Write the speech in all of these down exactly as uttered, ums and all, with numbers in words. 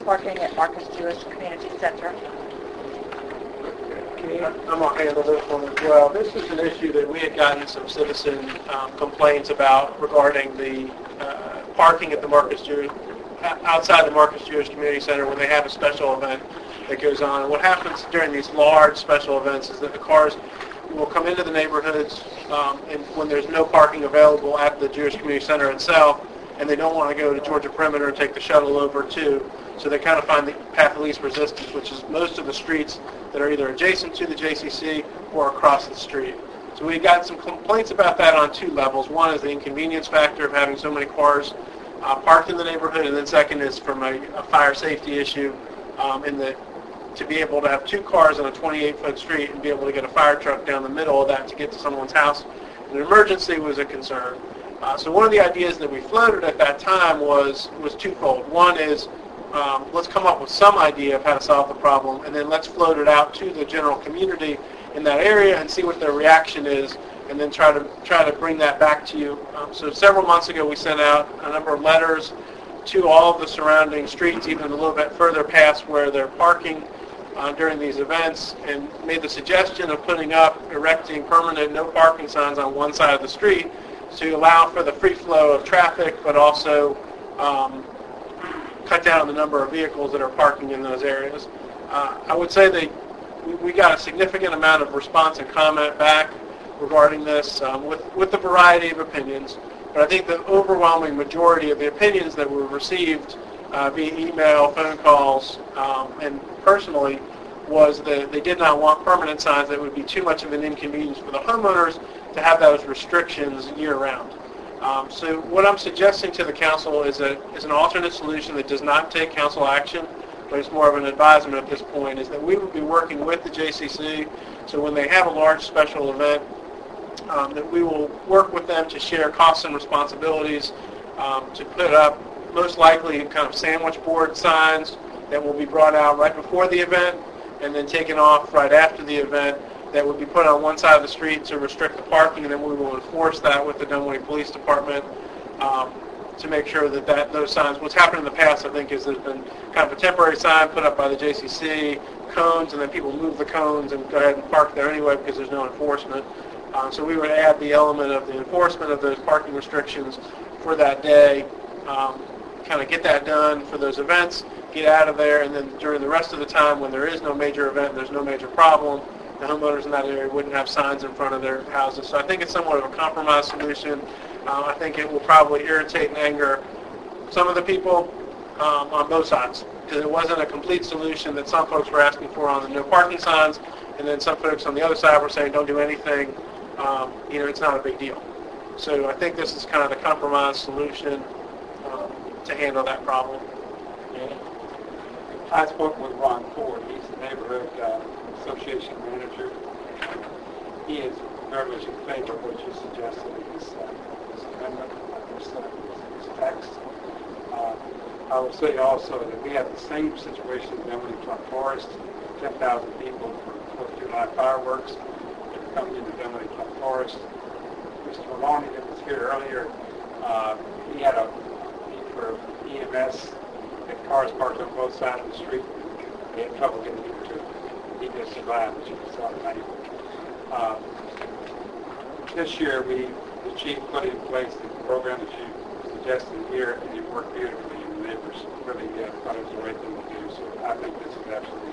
parking at Marcus Jewish Community Center. I'm going to handle this one as well. This is an issue that we had gotten some citizen um, complaints about regarding the uh, parking at the Marcus Jewish, outside the Marcus Jewish Community Center when they have a special event that goes on. And what happens during these large special events is that the cars will come into the neighborhoods um, and when there's no parking available at the Jewish Community Center itself, and they don't want to go to Georgia Perimeter and take the shuttle over too. So they kind of find the path of least resistance, which is most of the streets that are either adjacent to the J C C or across the street. So we got some complaints about that on two levels. One is the inconvenience factor of having so many cars uh, parked in the neighborhood, and then second is from a, a fire safety issue um, in the to be able to have two cars on a twenty-eight foot street and be able to get a fire truck down the middle of that to get to someone's house in an emergency was a concern. Uh, so one of the ideas that we floated at that time was was twofold. One is um, let's come up with some idea of how to solve the problem, and then let's float it out to the general community in that area and see what their reaction is, and then try to try to bring that back to you. Um, so several months ago, we sent out a number of letters to all of the surrounding streets, even a little bit further past where they're parking uh, during these events, and made the suggestion of putting up, erecting permanent no parking signs on one side of the street to allow for the free flow of traffic, but also um, cut down on the number of vehicles that are parking in those areas. Uh, I would say that we, we got a significant amount of response and comment back regarding this um, with, with a variety of opinions. But I think the overwhelming majority of the opinions that were received uh, via email, phone calls, um, and personally was that they did not want permanent signs that would be too much of an inconvenience for the homeowners to have those restrictions year-round. Um, so what I'm suggesting to the council is, a, is an alternate solution that does not take council action, but it's more of an advisement at this point, is that we would be working with the J C C, so when they have a large special event, um, that we will work with them to share costs and responsibilities, um, to put up most likely kind of sandwich board signs that will be brought out right before the event and then taken off right after the event, that would be put on one side of the street to restrict the parking, and then we will enforce that with the Dunwoody Police Department um, to make sure that, that those signs, what's happened in the past, I think, is there's been kind of a temporary sign put up by the J C C, cones, and then people move the cones and go ahead and park there anyway because there's no enforcement. Um, so we would add the element of the enforcement of those parking restrictions for that day, um, kind of get that done for those events, get out of there, and then during the rest of the time when there is no major event, there's no major problem, the homeowners in that area wouldn't have signs in front of their houses. So I think it's somewhat of a compromise solution. Uh, I think it will probably irritate and anger some of the people um, on both sides, because it wasn't a complete solution that some folks were asking for on the no parking signs, and then some folks on the other side were saying don't do anything. Um, you know, it's not a big deal. So I think this is kind of the compromise solution um, to handle that problem. Yeah. I spoke with Ron Ford. He's the neighborhood uh, association manager. He is very much in favor of what you suggested in this, uh, this amendment, this, uh, this text. Uh, I will say also that we have the same situation in Dunwoody Club Forest, ten thousand people for Fourth of July fireworks that are coming into Dunwoody Club Forest. Mister Maloney that was here earlier, uh, he had a need for E M S, had cars parked on both sides of the street. They had trouble getting into it. He just survived, which was tonight. Uh, this year, we, the chief put in place the program that you suggested here, and it worked beautifully, and the neighbors really uh, thought it was the right thing to do, so I think this is absolutely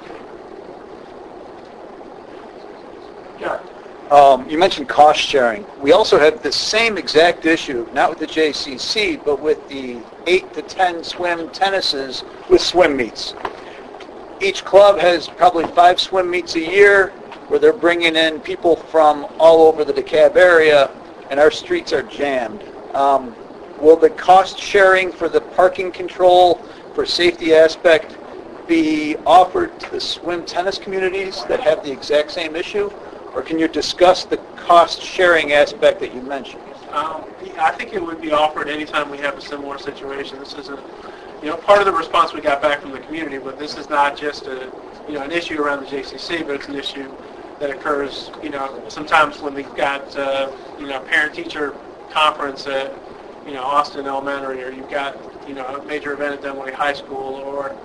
good. Yeah. Um, you mentioned cost sharing. We also have the same exact issue, not with the J C C, but with the eight to ten swim tennises with swim meets. Each club has probably five swim meets a year where they're bringing in people from all over the DeKalb area, and our streets are jammed. Um, will the cost sharing for the parking control, for safety aspect, be offered to the swim tennis communities that have the exact same issue? Or can you discuss the cost sharing aspect that you mentioned? Um, I think it would be offered anytime we have a similar situation. This isn't, you know, part of the response we got back from the community, but this is not just a, you know, an issue around the J C C, but it's an issue that occurs, you know, sometimes when we've got, uh, you know, parent-teacher conference at, you know, Austin Elementary, or you've got, you know, a major event at Dunwoody High School, or,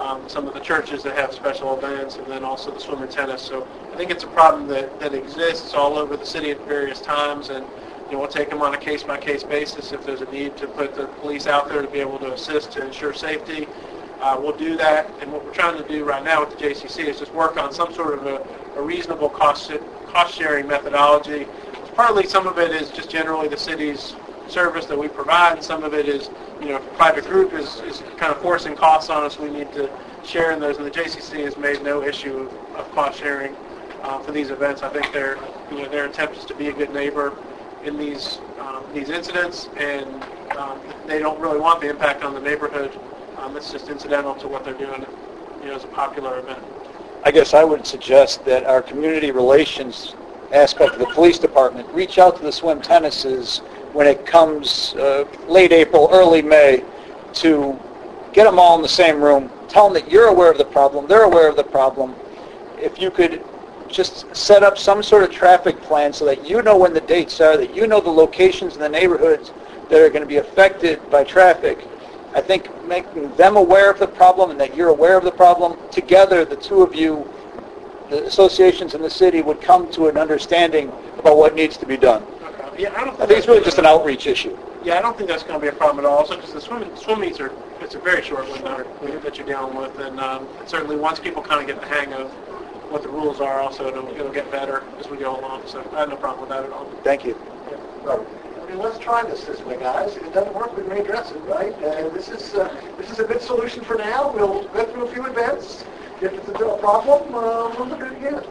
um, some of the churches that have special events, and then also the swim and tennis. So I think it's a problem that, that exists all over the city at various times, and you know, we'll take them on a case-by-case basis. If there's a need to put the police out there to be able to assist to ensure safety, uh, we'll do that. And what we're trying to do right now with the J C C is just work on some sort of a, a reasonable cost cost-sharing methodology. Partly, some of it is just generally the city's service that we provide, and some of it is, you know, if a private group is, is kind of forcing costs on us, we need to share in those. And the J C C has made no issue of, of cost sharing uh, for these events. I think their, you know, their attempt is to be a good neighbor in these um, these incidents, and um, they don't really want the impact on the neighborhood. Um, it's just incidental to what they're doing, you know, as a popular event. I guess I would suggest that our community relations aspect of the police department reach out to the swim tennises when it comes uh, late April, early May, to get them all in the same room, tell them that you're aware of the problem, they're aware of the problem. If you could just set up some sort of traffic plan so that you know when the dates are, that you know the locations in the neighborhoods that are going to be affected by traffic. I think making them aware of the problem and that you're aware of the problem, together the two of you, the associations in the city, would come to an understanding about what needs to be done. Okay. Yeah, I don't. I think it's really just an outreach issue. Yeah, I don't think that's going to be a problem at all. Also, because the swim swim meets are it's a very short window that you're dealing with, and um, certainly once people kind of get the hang of what the rules are, also it'll, it'll get better as we go along. So I have no problem with that at all. Thank you. Right. I mean, let's try this this way, guys. If it doesn't work, we may address it, right? Uh, this is uh, this is a good solution for now. We'll go through a few events. If it's a problem, uh, we'll look at it again.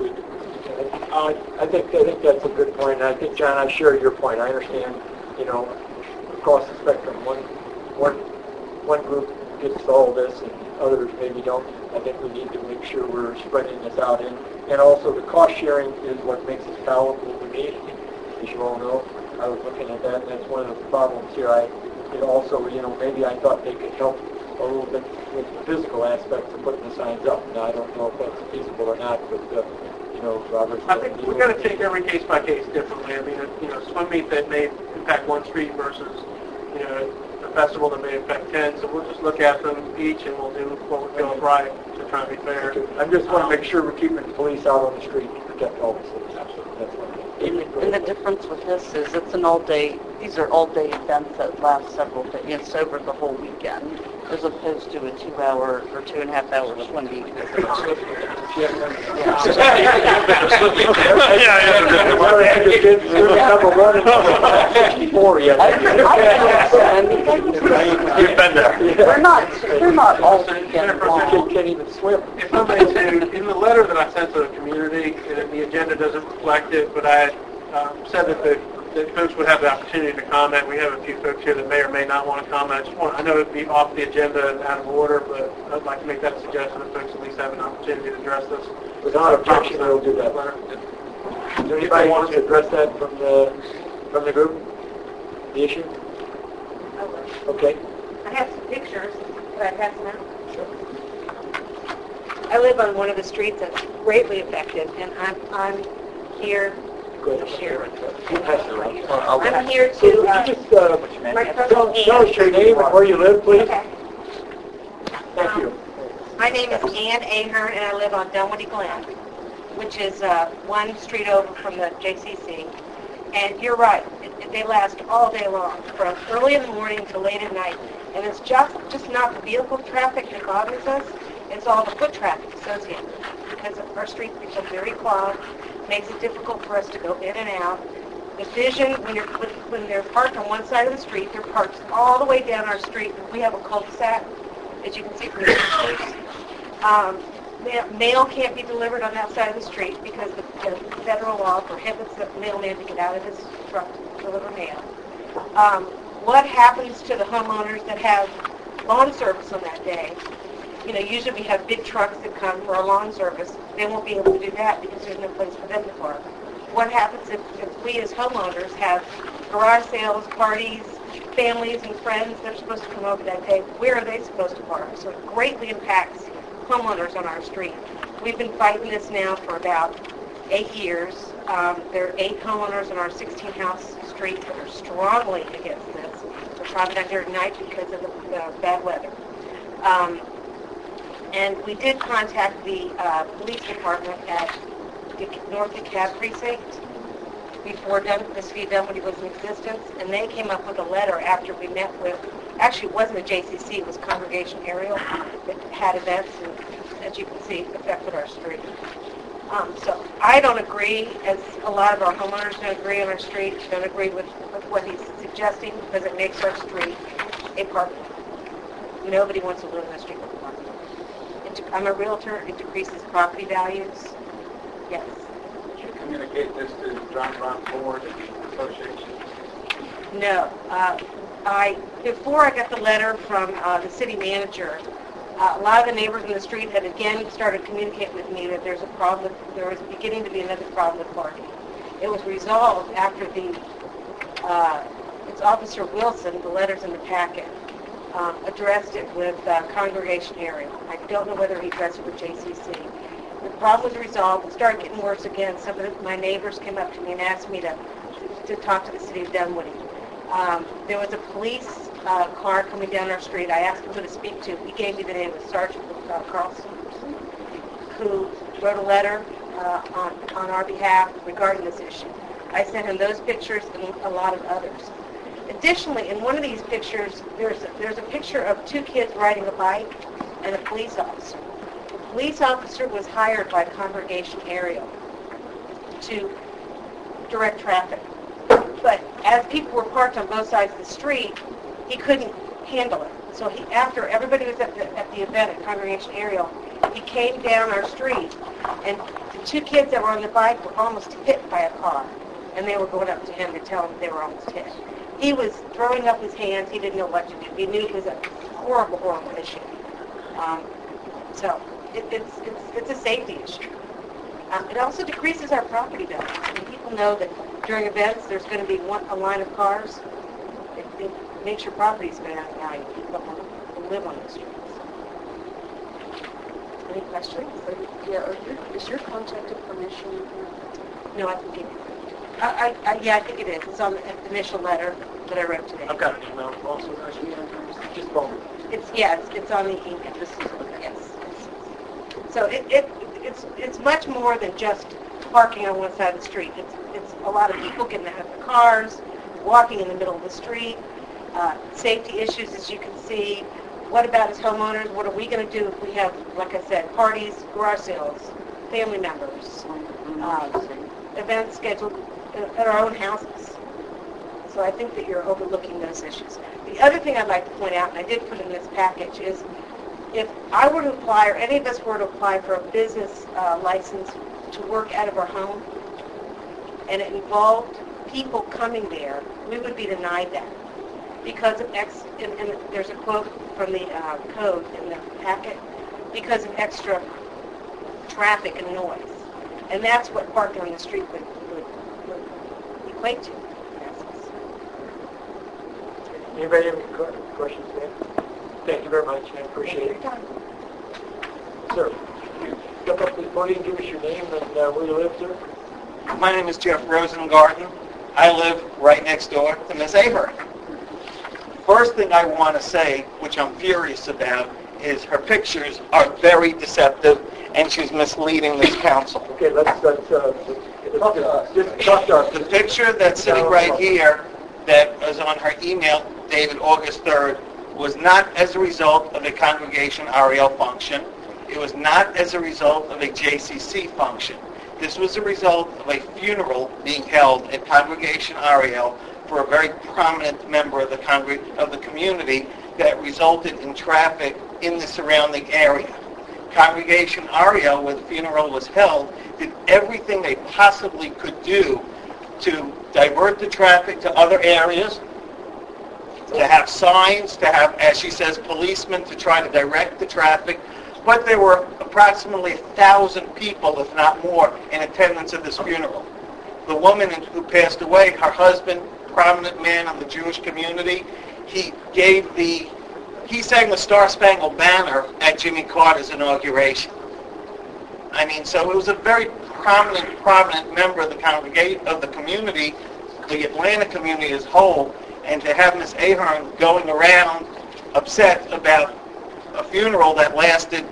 Uh, I think I think that's a good point. And I think, John, I share your point. I understand, you know, across the spectrum, one one one group gets all this and others maybe don't. I think we need to make sure we're spreading this out. And, and also the cost sharing is what makes it palatable to me, as you all know. I was looking at that, and that's one of the problems here. I it also, you know, maybe I thought they could help a little bit with the physical aspects of putting the signs up. Now, I don't know if that's feasible or not, but, uh, you know, Robert... I think we're going to take every case by case differently. I mean, you know, swim meet that may impact one street versus, you know, a festival that may affect ten. So we'll just look at them each, and we'll do what we feel is right to try to be fair. I just want to make sure we're keeping the police out on the street to protect all the citizens. That's what And, and the difference with this is it's an all-day, these are all-day events that last several days, it's over the whole weekend, as opposed to a two-hour or two-and-a-half-hour swim meet. You've been there. They're not, they're not all weekend long. Can't even swim. If I may say, in the letter that I sent to the community, and the agenda doesn't reflect it, but I um, said that the that folks would have the opportunity to comment. We have a few folks here that may or may not want to comment. I just want, I know it'd be off the agenda and out of order, but I'd like to make that suggestion that folks at least have an opportunity to address this. Without objection, we'll do that. Does anybody want to address that from the from the group? The issue? Okay. I have some pictures that I pass them out. I live on one of the streets that's greatly affected, and I'm I'm here to share with you. I'm here to uh, Just uh, microphone tell, tell us your name and where you live, please. Okay. Thank Um, you. My name is Ann Ahern, and I live on Dunwoody Glen, which is uh, one street over from the J C C. And you're right, it, it- they last all day long, from early in the morning to late at night. And it's just just not the vehicle traffic that bothers us, it's all the foot traffic associated with it, because our streets become very clogged, makes it difficult for us to go in and out. The vision, when you're when, when they're parked on one side of the street, they're parked all the way down our street. We have a cul-de-sac, as you can see from the pictures. Um, ma- mail can't be delivered on that side of the street because the, the federal law prohibits the mailman to get out of his truck to deliver mail. Um, what happens to the homeowners that have lawn service on that day? You know, usually we have big trucks that come for our lawn service. They won't be able to do that because there's no place for them to park. What happens if, if we as homeowners have garage sales, parties, families and friends that are supposed to come over that day? Where are they supposed to park? So it greatly impacts homeowners on our street. We've been fighting this now for about eight years. Um, there are eight homeowners on our sixteen-house street that are strongly against this. They're probably not here tonight because of the, the bad weather. Um, And we did contact the uh, police department at the North DeKalb precinct before Dun- the city of Dunwoody was in existence, and they came up with a letter after we met with, actually it wasn't a J C C, it was Congregation Ariel that had events, and as you can see, affected our street. Um, so I don't agree, as a lot of our homeowners don't agree on our street, don't agree with, with what he's suggesting, because it makes our street a park. Nobody wants to live in a street with a park. It, I'm a realtor, it decreases property values. Yes. Did you communicate this to John Brown Board Association? No. Uh, I, before I got the letter from uh, the city manager, Uh, a lot of the neighbors in the street had again started communicating with me that there's a problem, there was beginning to be another problem with parking. It was resolved after the, uh, it's Officer Wilson, the letters in the packet, um, addressed it with uh, Congregation Area. I don't know whether he addressed it with J C C. The problem was resolved. It started getting worse again. Some of the, my neighbors came up to me and asked me to, to talk to the city of Dunwoody. Um, there was a police Uh, car coming down our street. I asked him who to speak to. He gave me the name of Sergeant uh, Carlson, who wrote a letter uh, on, on our behalf regarding this issue. I sent him those pictures and a lot of others. Additionally, in one of these pictures, there's a, there's a picture of two kids riding a bike and a police officer. The police officer was hired by Congregation Ariel to direct traffic. But as people were parked on both sides of the street, he couldn't handle it. So he, after everybody was at the, at the event at Congregation Ariel, he came down our street, and the two kids that were on the bike were almost hit by a car, and they were going up to him to tell him they were almost hit. He was throwing up his hands. He didn't know what to do. He knew it was a horrible, horrible issue. Um, so it, it's, it's, it's a safety issue. Um, it also decreases our property value. When people know that during events there's going to be one, a line of cars, it, it makes your properties go down in value. People don't want to live on the streets. Any questions? Yeah, are your, is your contact information in here? No, I can give you. I, I, I, yeah, I think it is. It's on the initial letter that I wrote today. I've got an email also. Just phone. It's yeah, it's, it's on the email. This is okay. Yes. So it, it it's it's much more than just parking on one side of the street. It's it's a lot of people getting out of their cars, walking in the middle of the street. Uh, safety issues, as you can see. What about as homeowners? What are we going to do if we have, like I said, parties, garage sales, family members, uh, events scheduled at our own houses? So I think that you're overlooking those issues. The other thing I'd like to point out, and I did put in this package, is if I were to apply, or any of us were to apply for a business uh, license to work out of our home, and it involved people coming there, we would be denied that. Because of ex, and, and there's a quote from the uh, code in the packet, because of extra traffic and noise. And that's what parking on the street would, would, would equate to. Anybody have any questions, Dan? Thank you very much. I appreciate it. Sir, step up to the podium, give us your name and uh, where you live, sir. My name is Jeff Rosengarten. I live right next door to Miss Ahern. First thing I want to say, which I'm furious about, is her pictures are very deceptive, and she's misleading this council. Okay, let's, let's, uh, talk to us. Just talk to us. The picture that's sitting right here that was on her email dated August third was not as a result of a Congregation Ariel function. It was not as a result of a J C C function. This was a result of a funeral being held at Congregation Ariel for a very prominent member of the congr- of the community that resulted in traffic in the surrounding area. Congregation Ariel, where the funeral was held, did everything they possibly could do to divert the traffic to other areas, to have signs, to have, as she says, policemen to try to direct the traffic. But there were approximately a thousand people, if not more, in attendance at this funeral. The woman who passed away, her husband, prominent man in the Jewish community, he gave the, he sang the Star Spangled Banner at Jimmy Carter's inauguration. I mean, so it was a very prominent, prominent member of the congregation, of the community, the Atlanta community as a whole, and to have Miss Ahern going around upset about a funeral that lasted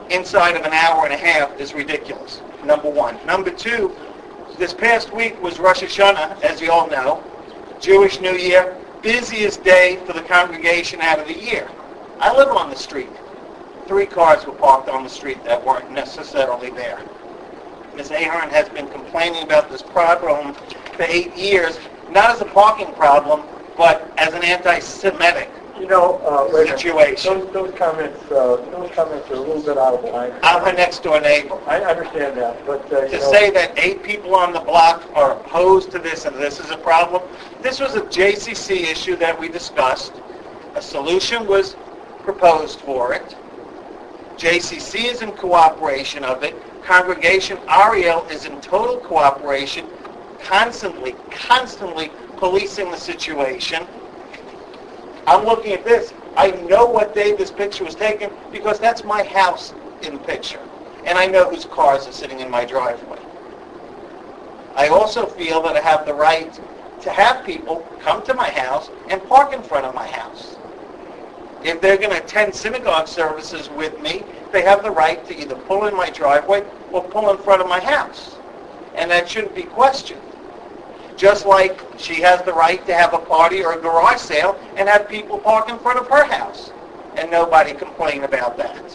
inside of an hour and a half is ridiculous, number one. Number two, this past week was Rosh Hashanah, as you all know, Jewish New Year, busiest day for the congregation out of the year. I live on the street. Three cars were parked on the street that weren't necessarily there. Miz Ahern has been complaining about this problem for eight years, not as a parking problem, but as an anti-Semitic You know, uh, wait a minute. situation. Those, those comments, uh, those comments are a little bit out of line. I'm her next door neighbor. I understand that, but, uh, you To know. say that eight people on the block are opposed to this and this is a problem, this was a J C C issue that we discussed. A solution was proposed for it. J C C is in cooperation of it. Congregation Ariel is in total cooperation, constantly, constantly policing the situation. I'm looking at this. I know what day this picture was taken because that's my house in the picture. And I know whose cars are sitting in my driveway. I also feel that I have the right to have people come to my house and park in front of my house. If they're going to attend synagogue services with me, they have the right to either pull in my driveway or pull in front of my house. And that shouldn't be questioned. Just like she has the right to have a party or a garage sale and have people park in front of her house. And nobody complain about that.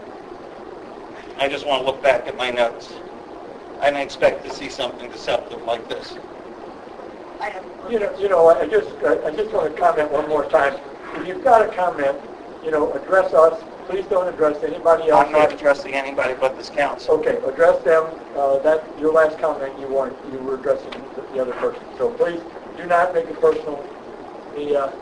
I just want to look back at my notes. I didn't expect to see something deceptive like this. I have, You know, you know, I just, I just want to comment one more time. If you've got a comment, you know, address us. Please don't address anybody else. I'm not addressing anybody but this council. Okay, address them. Uh, that your last comment, you weren't, you were addressing the, the other person. So please do not make it personal. The uh,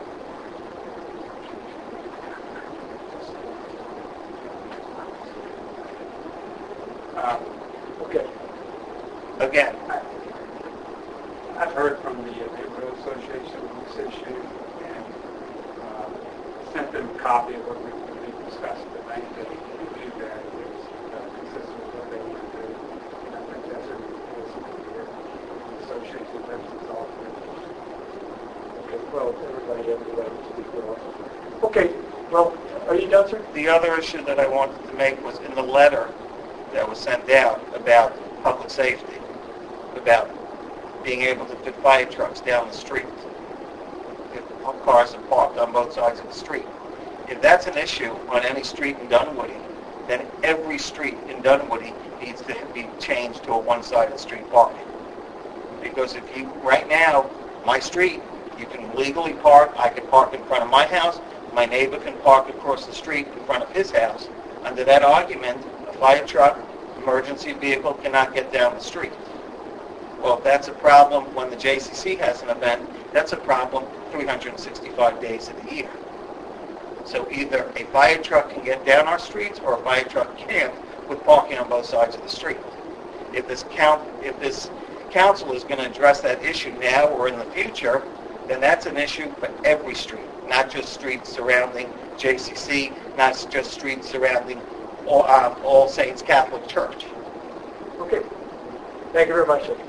Uh, okay. Again, I've heard from the neighborhood association on this issue and uh, sent them a copy of what we, we discussed at length. They believe that it's uh, consistent with what they want to do. And I think that's a responsibility here. The association that's resolved it. Okay. Well, everybody has the right to speak for us. Okay. Well, are you done, sir? the other issue that I wanted to make was in the letter that was sent out about public safety, about being able to fit fire trucks down the street if cars are parked on both sides of the street. If that's an issue on any street in Dunwoody, then every street in Dunwoody needs to be changed to a one-sided street parking. Because if you, right now, my street, you can legally park, I can park in front of my house, my neighbor can park across the street in front of his house. Under that argument, a fire truck, emergency vehicle cannot get down the street. Well, if that's a problem when the J C C has an event, that's a problem three hundred sixty-five days of the year. So either a fire truck can get down our streets or a fire truck can't with parking on both sides of the street. If this count, if this council is going to address that issue now or in the future, then that's an issue for every street, not just streets surrounding J C C, not just streets surrounding All, um, All Saints Catholic Church. Okay. Thank you very much, sir.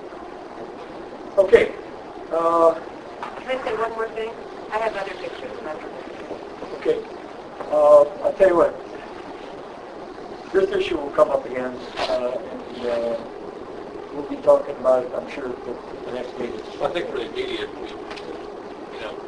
Okay. Uh, can I say one more thing? I have other pictures. okay. Uh, I'll tell you what. This issue will come up again, uh, and uh, we'll be talking about it, I'm sure, at the, the next meeting. I think for the immediate, we, you know,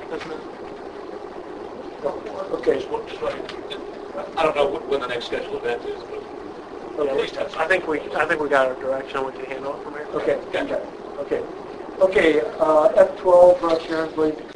Okay. just, one- just like, I don't know what- when the next scheduled event is, but Okay. at least have I think we, I think we got a direction we can handle it from here. Okay. Okay. Okay. Uh, F twelve, uh, Sharon, please.